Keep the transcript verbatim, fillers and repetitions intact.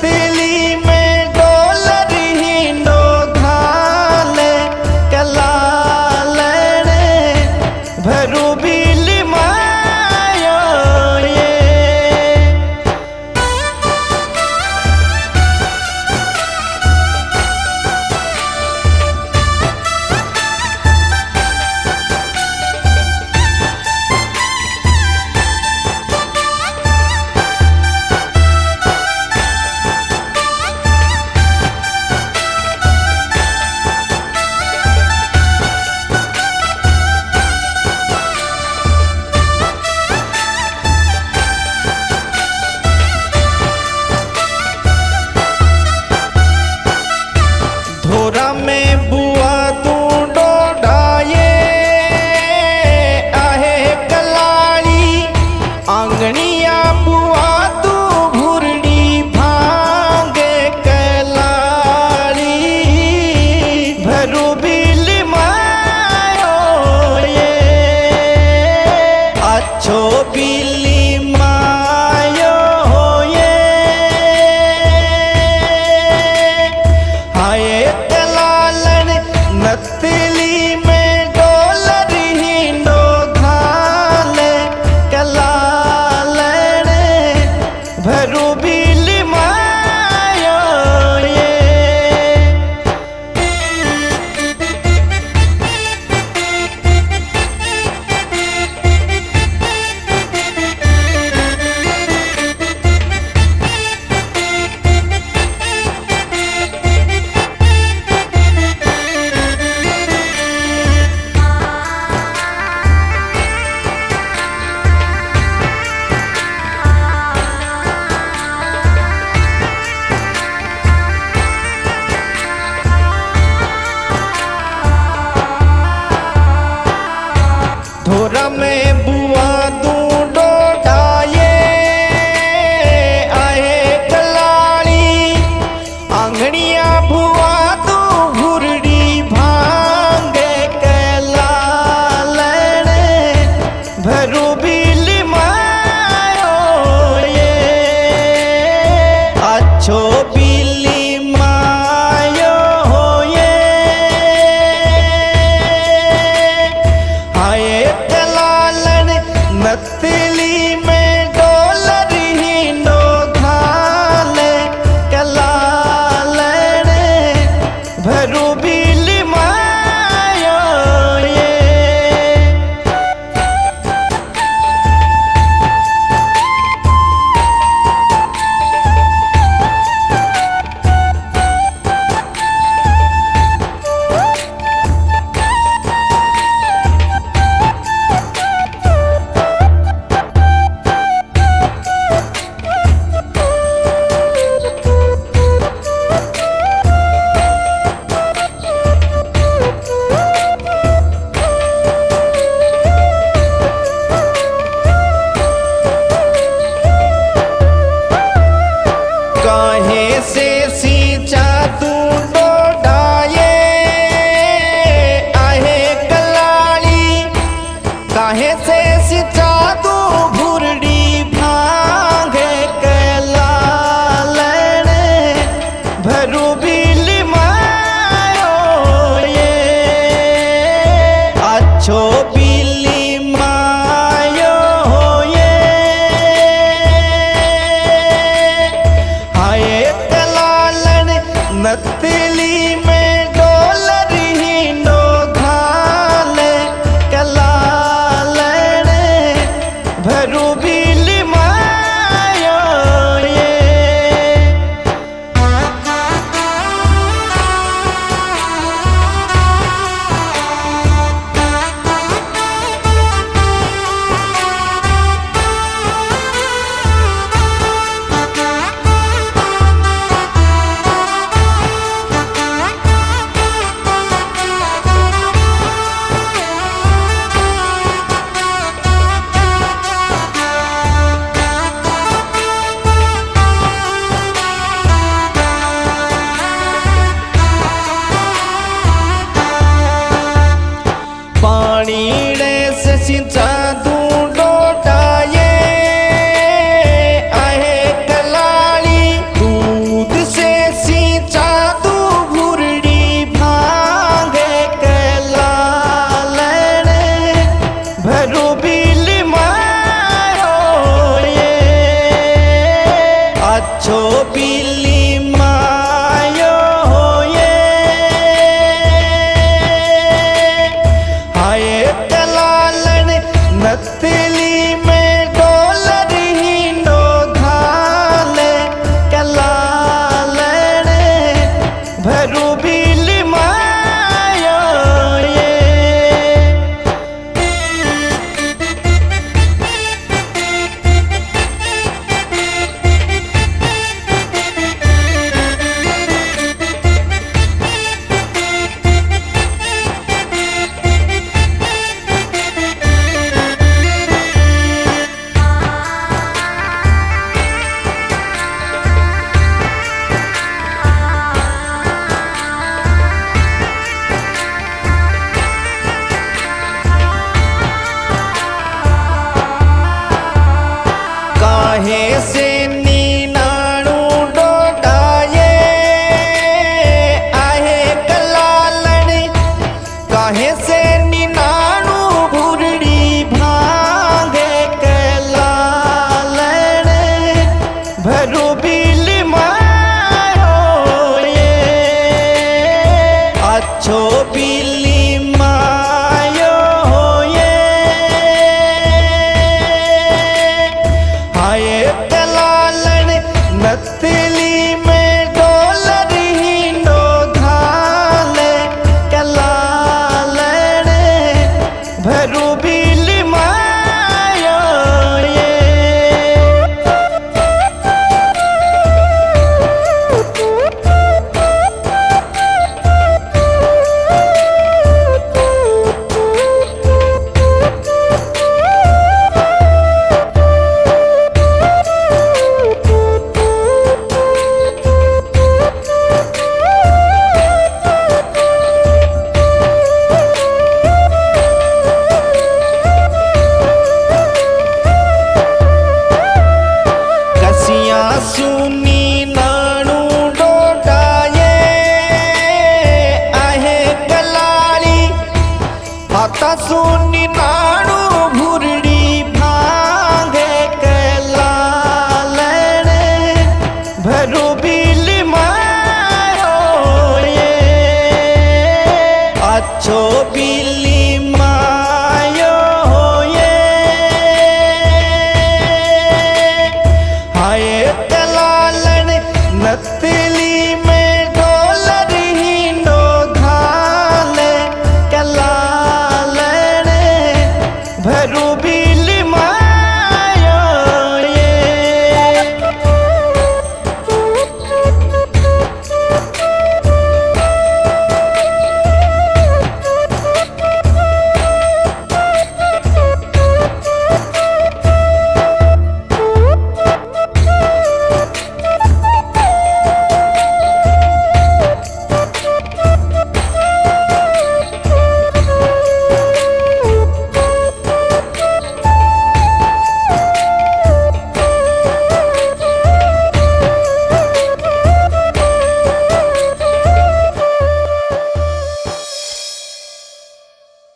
नतली में डोलरी नो घाले कला लेने भरू बिली मायो ये धोरा में बुआ तू डोडाये आहे कलाड़ी आंगनिया बुआ तू भुरड़ी भांगे कलाड़ी भरू बिली मायो ये अच्छो बिली मायो ये हाय नतली में डोलरी नो घाले कला लेने भरू बिली मायो ये धोरा में बुआ तू डोडाये आहे कलाड़ी आंगनिया बुआ तू भुरड़ी भांगे कला लेने भरू बिली मायो ये अच्छो बिली मायो ये हाय नतली में डोलरी नो घाले कला लेने भरू बिली मायो ये काहे से सींचा तू डोडाये आहे कलाड़ी काहे से सींचा तू भुरड़ी भांगे कला लेने भरू बिली मायो ये अच्छो बिली मायो ये हाय नतली में डोलरी नो घाले कला लेने भरू बिली मायो ये बिल्ली मायो ये हाय तलालन नतली में डोलर ही नो घाले कलालन भरू बिल्ली मायो ये सुनी नानू डोडाये आहे कलाली हाथा सुनी नानू भुरड़ी भांगे कलालन भरू बिल्ली मायो ये अच्छो बिल्ली मायो ये हाय नतली